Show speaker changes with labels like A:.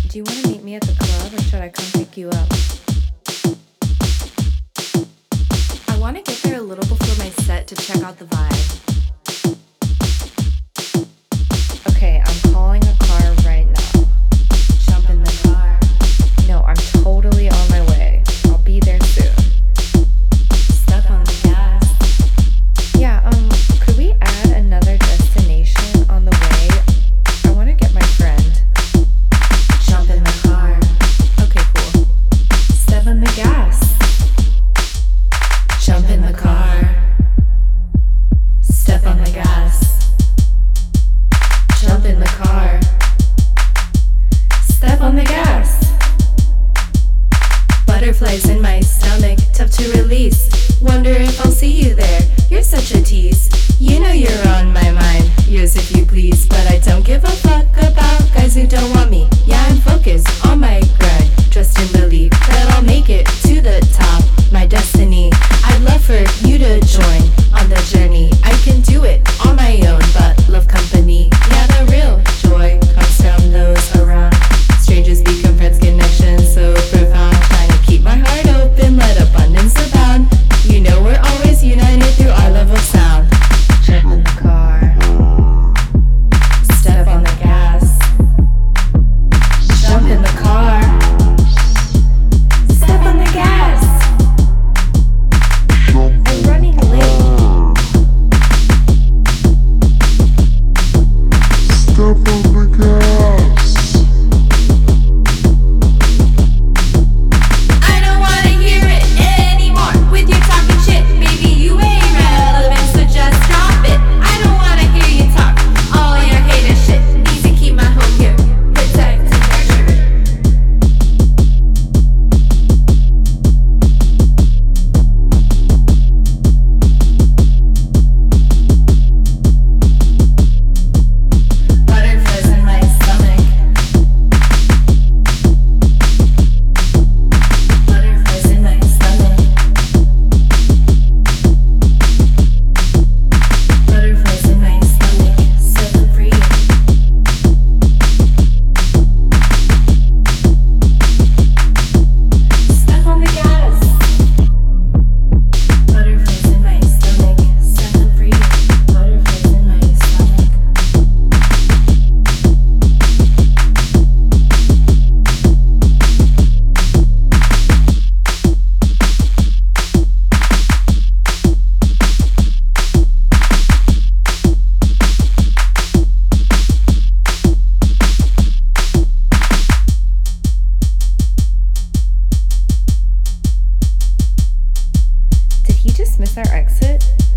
A: Do you want to meet me at the club or should I come pick you up? I want to get there a little before my set to check out the vibe. Okay, I'm calling a car right now. Jump in the car. No, I'm totally on my way. I'll be there soon. Step on the gas. Yeah, could we add another destination on the way? I want to get my friend. Jump in the car. Okay, cool. Step on the gas. Jump in the car. Step on the gas. Jump in the car. Step on the gas. Butterflies in my stomach, tough to release. Wonder if I'll see you there. You're such a tease. You know you're on my mind. Yours if you please, but I don't give a fuck about guys who don't want me. Yeah, I'm focused on my grind, trust and believe that I'll make it to the top. My destiny. I'd love for you to join on the journey. I can do it on my own, but love company. Yeah, the real joy comes from those around. Strangers become friends, connections so profound. Trying to keep my heart open, let abundance abound. You know we're always united through our love of sound. Jump in the car. Step on the gas. Jump in the car. Step on the gas. I'm running late.
B: Step on the gas.
C: I don't wanna hear it anymore. With your talking shit, baby, you ain't relevant, so just drop it. I don't wanna hear you talk. All your hater shit. Need to keep my home here. Protect and nurture it. Butterflies in my stomach. Butterflies in my stomach. Butterflies in my stomach. Set them free. Step on the gas. Butterflies in my stomach. Set them free. Butterflies in my stomach.
A: Did he just miss our exit?